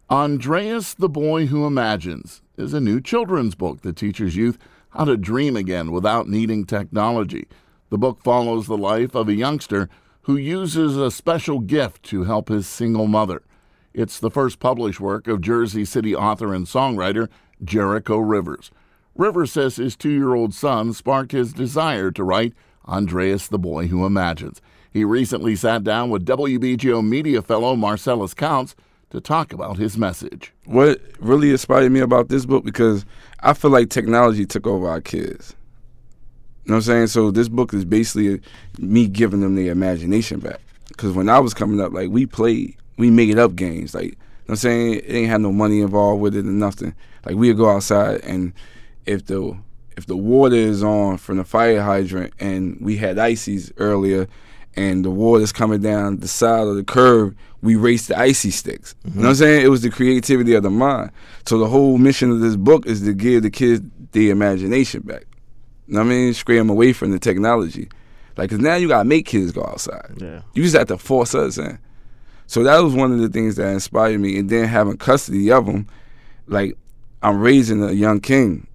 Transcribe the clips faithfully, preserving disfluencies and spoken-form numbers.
Andreas the Boy Who Imagines is a new children's book that teaches youth how to dream again without needing technology. The book follows the life of a youngster who uses a special gift to help his single mother. It's the first published work of Jersey City author and songwriter Jericho Rivers. Rivers says his two-year-old son sparked his desire to write Andreas the Boy Who Imagines. He recently sat down with W B G O media fellow Marcellus Counts to talk about his message. What really inspired me about this book, because I feel like technology took over our kids. You know what I'm saying? So this book is basically me giving them their imagination back. Because when I was coming up, like, we played, we made up games. Like, you know what I'm saying? It ain't had no money involved with it or nothing. Like, we'd go outside, and if the if the water is on from the fire hydrant, and we had ices earlier, and the water's coming down the side of the curb, we raced the icy sticks. Mm-hmm. You know what I'm saying? It was the creativity of the mind. So the whole mission of this book is to give the kids their imagination back. You know what I mean? Scare them away from the technology. Like, because now you got to make kids go outside. Yeah. You just have to force us in. So that was one of the things that inspired me. And then having custody of them, like, I'm raising a young king.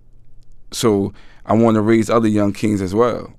So I want to raise other young kings as well.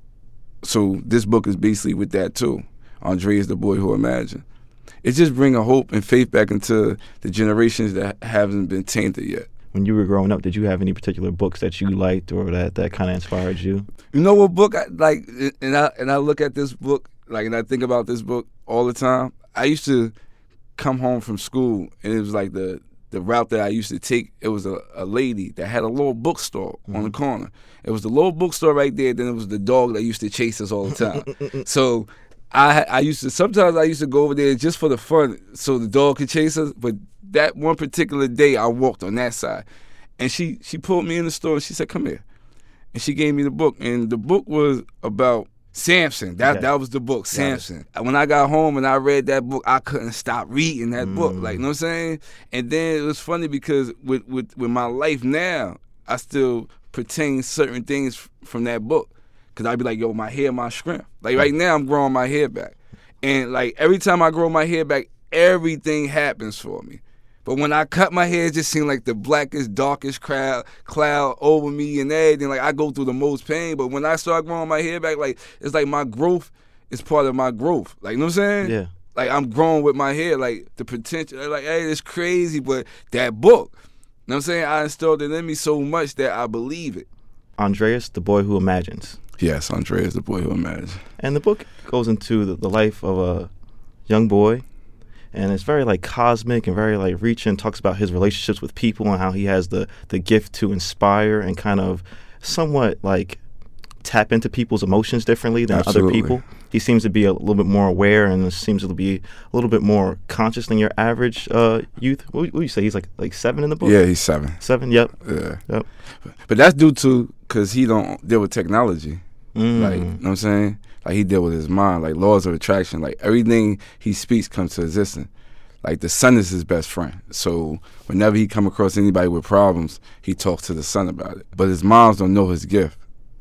So this book is basically with that too. Andreas the Boy Who Imagined. It just brings a hope and faith back into the generations that haven't been tainted yet. When you were growing up, did you have any particular books that you liked or that, that kind of inspired you? You know what book I like, and I and I look at this book, like, and I think about this book all the time. I used to come home from school, and it was like the the route that I used to take. It was a, a lady that had a little bookstore mm-hmm. on the corner. It was the little bookstore right there. Then it was the dog that used to chase us all the time. So I I used to sometimes I used to go over there just for the fun, so the dog could chase us. But that one particular day, I walked on that side, and she she pulled me in the store, and she said, "Come here," and she gave me the book, and the book was about Samson. That okay. that was the book, Samson. When I got home and I read that book, I couldn't stop reading that mm. book. Like, you know what I'm saying? And then it was funny because with, with, with my life now, I still pertain certain things from that book. Because I'd be like, yo, my hair, my strength. Like, right now, I'm growing my hair back. And, like, every time I grow my hair back, everything happens for me. But when I cut my hair, it just seemed like the blackest, darkest cloud, cloud over me and everything. Like, I go through the most pain. But when I start growing my hair back, like, it's like my growth is part of my growth. Like, you know what I'm saying? Yeah. Like, I'm growing with my hair. Like, the potential. Like, hey, it's crazy. But that book, you know what I'm saying? I instilled it in me so much that I believe it. Andreas, the Boy Who Imagines. Yes, Andreas, the Boy Who Imagines. And the book goes into the, the life of a young boy. And it's very, like, cosmic and very, like, reaching. Talks about his relationships with people and how he has the, the gift to inspire and kind of somewhat, like, tap into people's emotions differently than Absolutely. other people. He seems to be a little bit more aware and seems to be a little bit more conscious than your average uh, youth. What would you say? He's, like, like seven in the book? Yeah, he's seven. Seven, yep. Yeah. Yep. But that's due to because he don't deal with technology. Mm. Like, you know what I'm saying? Like, he deal with his mind, like laws of attraction. Like, everything he speaks comes to existence. Like, the sun is his best friend. So whenever he come across anybody with problems, he talks to the sun about it. But his moms don't know his gift.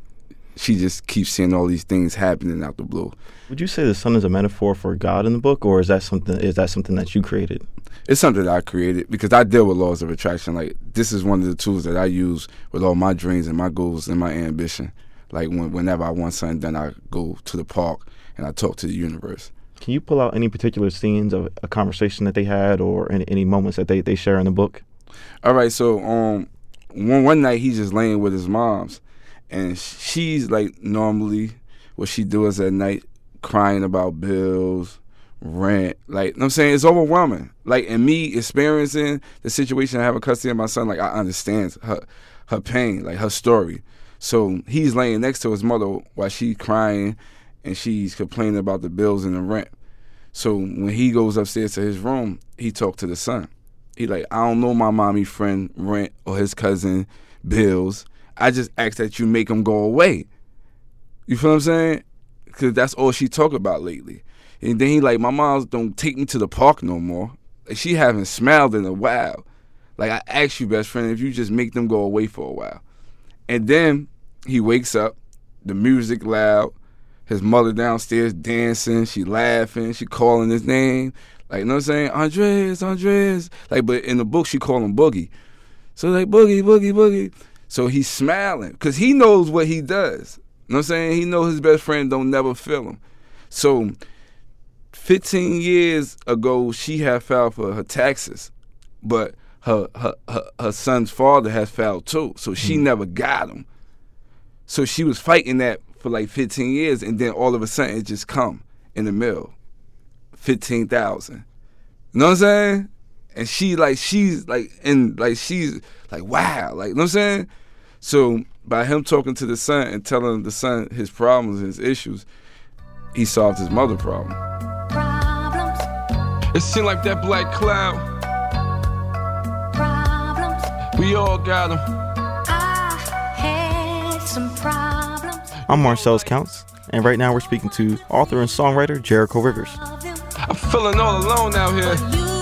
She just keeps seeing all these things happening out the blue. Would you say the sun is a metaphor for God in the book, or is that something is that something that you created? It's something that I created because I deal with laws of attraction. Like, this is one of the tools that I use with all my dreams and my goals and my ambition. Like, when, whenever I want something done, I go to the park and I talk to the universe. Can you pull out any particular scenes of a conversation that they had or any, any moments that they, they share in the book? All right, so um, one, one night he's just laying with his moms, and she's, like, normally what she does at night, crying about bills, rent. Like, you know what I'm saying? It's overwhelming. Like, and me experiencing the situation of having custody of my son, like, I understand her, her pain, like, her story. So he's laying next to his mother while she's crying, and she's complaining about the bills and the rent. So when he goes upstairs to his room, he talked to the son. He like, I don't know my mommy friend rent or his cousin bills. I just ask that you make them go away. You feel what I'm saying? Because that's all she talk about lately. And then he like, my moms don't take me to the park no more. Like, she haven't smiled in a while. Like, I asked you, best friend, if you just make them go away for a while. And then he wakes up, the music loud, his mother downstairs dancing, she laughing, she calling his name. Like, you know what I'm saying? Andres, Andres. Like, but in the book, she called him Boogie. So, like, Boogie, Boogie, Boogie. So he's smiling because he knows what he does. You know what I'm saying? He knows his best friend don't never feel him. So fifteen years ago, she had filed for her taxes, but her her, her, her son's father has filed too. So she mm. never got him. So she was fighting that for like fifteen years, and then all of a sudden it just come in the middle. fifteen thousand. You know what I'm saying? And she like she's like and like she's like wow, like you know what I'm saying? So by him talking to the son and telling the son his problems and his issues, he solved his mother problem. Problems. It seemed like that black cloud. Problems. We all got them. I had some problems. I'm Marcellus Counts, and right now we're speaking to author and songwriter Jericho Rivers. I'm feeling all alone out here.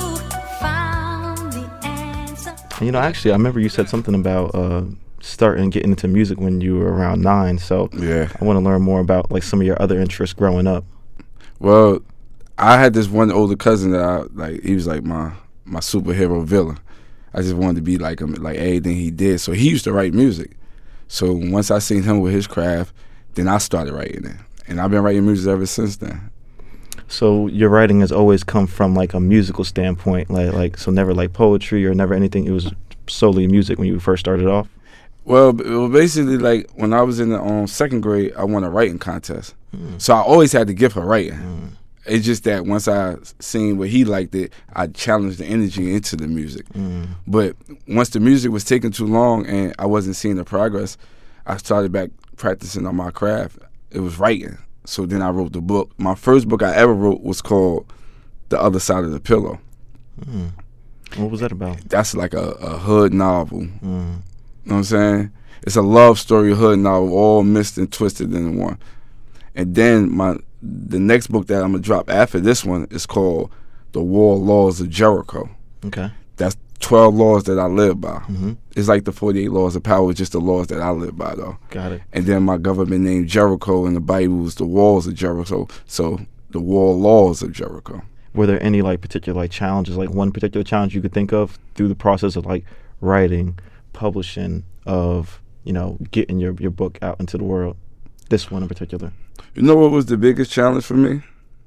And, you know, actually, I remember you said something about uh, starting getting into music when you were around nine. So yeah, I want to learn more about like some of your other interests growing up. Well, I had this one older cousin that I like. He was like my my superhero villain. I just wanted to be like him, like everything he did. So he used to write music. So once I seen him with his craft, then I started writing it, and I've been writing music ever since then. So your writing has always come from like a musical standpoint, like like so never like poetry or never anything. It was solely music when you first started off. Well, well basically, like when I was in the um, second grade, I won a writing contest. Mm. So I always had the gift for writing. Mm. It's just that once I seen where he liked it, I challenged the energy into the music. Mm. But once the music was taking too long and I wasn't seeing the progress, I started back practicing on my craft. It was writing. So then I wrote the book. My first book I ever wrote was called The Other Side of the Pillow. Mm. What was that about? That's like a, a hood novel. Mm. You know what I'm saying? It's a love story hood novel, all mixed and twisted in one. And then my the next book that I'm going to drop after this one is called The War Laws of Jericho. Okay. That's twelve laws that I live by. Mm-hmm. It's like the forty-eight laws of power, just the laws that I live by, though. Got it. And then my government named Jericho in the Bible is the walls of Jericho. So the war laws of Jericho. Were there any like particular like challenges, like one particular challenge you could think of through the process of like writing, publishing, of, you know, getting your, your book out into the world? This one in particular. You know what was the biggest challenge for me?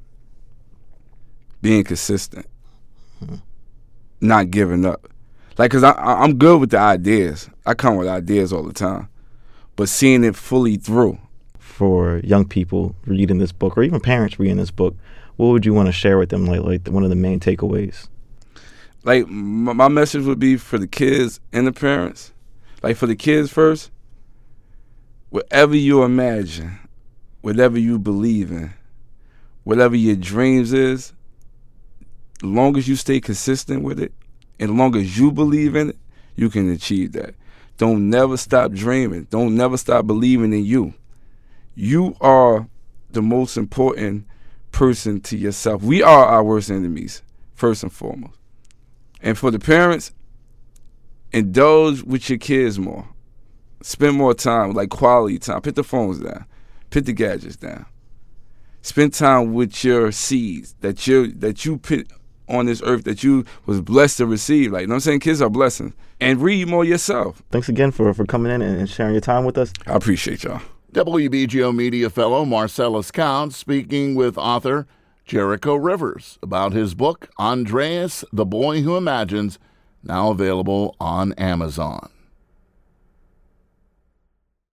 Being consistent. Mm-hmm. Not giving up. Like, because I, I, I'm good with the ideas. I come with ideas all the time. But seeing it fully through. For young people reading this book, or even parents reading this book, what would you want to share with them, like, like one of the main takeaways? Like, my, my message would be for the kids and the parents. Like, for the kids first, whatever you imagine, whatever you believe in, whatever your dreams is, as long as you stay consistent with it, and as long as you believe in it, you can achieve that. Don't never stop dreaming. Don't never stop believing in you. You are the most important person to yourself. We are our worst enemies, first and foremost. And for the parents, indulge with your kids more. Spend more time, like quality time. Put the phones down. Put the gadgets down. Spend time with your seeds that you that you put on this earth that you was blessed to receive. Like, you know what I'm saying? Kids are blessings. And read more yourself. Thanks again for, for coming in and sharing your time with us. I appreciate y'all. W B G O Media fellow Marcellus Counts speaking with author Jericho Rivers about his book, Andreas, the Boy Who Imagines, now available on Amazon.